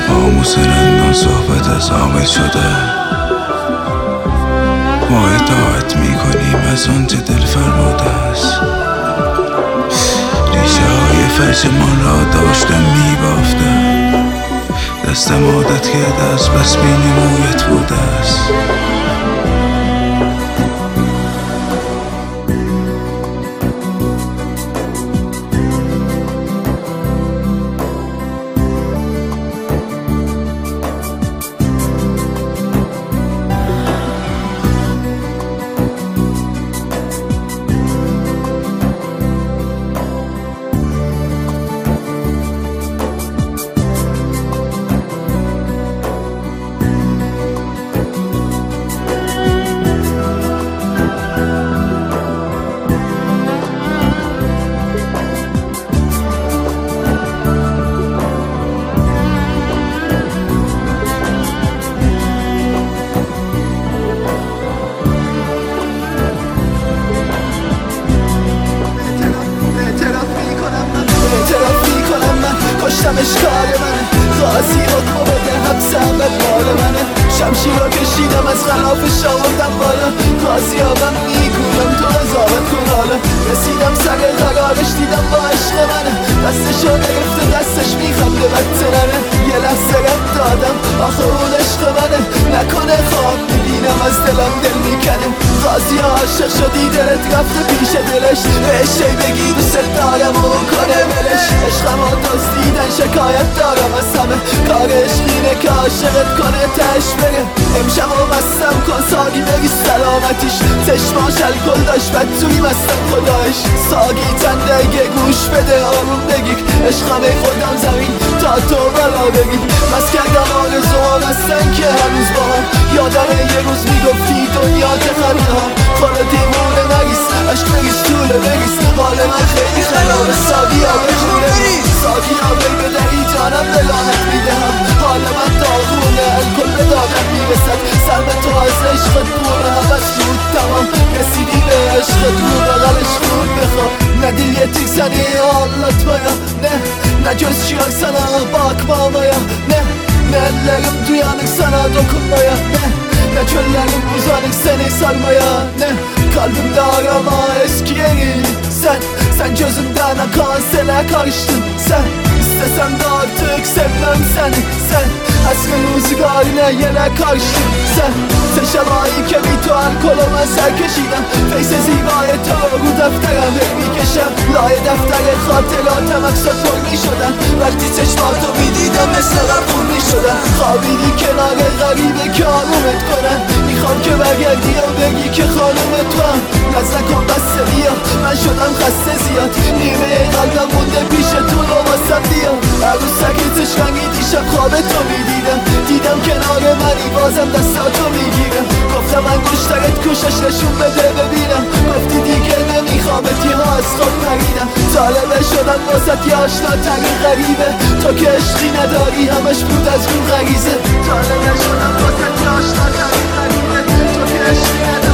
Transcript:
قاموس رندان صحبت از عامل شده. ما اطاعت میکنیم از آنچه دل فرموده است. ریشه های فرجمان را داشته میبافته. دستم عادت کرده است بس بینمویت بوده است. اشکال منه قاضی حکمو بده حبس اول مال منه شمشیر رو کشیدم از خلافش آوردم بالا قاضی ها من میگویم تو قضاوت کن حالا رسیدم سر قرارش دیدم با عشق منه دستشو گرفته دستش میخنده بدترنه یه لحظه رد دادم آخه اون عشق منه نکنه خواب میبینم از دلم دل میکنه قاضی ها عاشق شدی دلت رفته پیش دلش بهشی بگی دوست دارم و کنه ولش عشقم ها دزدیدن شکایت دارم از همه کار عشقینه که عاشقت کنه تش بره امشب و بستم کن ساگی بگی سلامتیش چشماش الکل داشت بد توی مستم خدایش ساگی تندگه گوش بده آروم بگیر عشقم خودم زمین تا تو بلا بگی بس کردم آرزوها بستن که هنوز با هم یادم یه روز میگفتی دنیا تخنه ها خانه دیمونه نگیس عشق بگیس طوله بگیس حال من خیلی خرابه ساگی ها بخونه ساگی ها بی بدهی جانم بلانت میدهم حال من داغونه الکل به دادم میرسد سر به تو از عشقت بونه هم از زود تمام رسیدی به عشقت رو بغلش خود بخواب نه دil yetik seni anlatmaya Ne göz sana bakmamaya Ne ellerim duyanık sana dokunmaya Ne çöllerim uzanık seni sarmaya Ne kalbimde arama eski yeri Sen gözümden akan sele karıştın Sen istesem de artık sevmem seni Sen eski rüzgarına yine karıştın Sen şevai kemi تو الکل و من سر کشیدم فیس زیبای تو رو دفترم میکشم لای دفتر خاطراتم اکسا پر میشدن وقتی چشماتو میدیدم مثل قبول میشدن خوابیدی کنار غریبه که آرومت کنن میخوام که برگردی و بگی که خانم تو هم نز نکن بسته بیا من شدم خسته زیاد نیمه قلبم مونده پیش تو رو واسم بیا عروسکتش رنگی دیشب خواب تو میدیدم دیدم کنار منی بازم دستاتو میگیرم گفتم انگشترت کوشش نشون بده ببینم گفتی دیگه نمیخوامت یه ها از خود پریدم طالبه شدم واسط یه آشنا ترین غریبه تو که عشقی نداری همش بود از رو غریزه طالبه شدم واسط یه آشنا ترین غریبه تو که عشقی نداری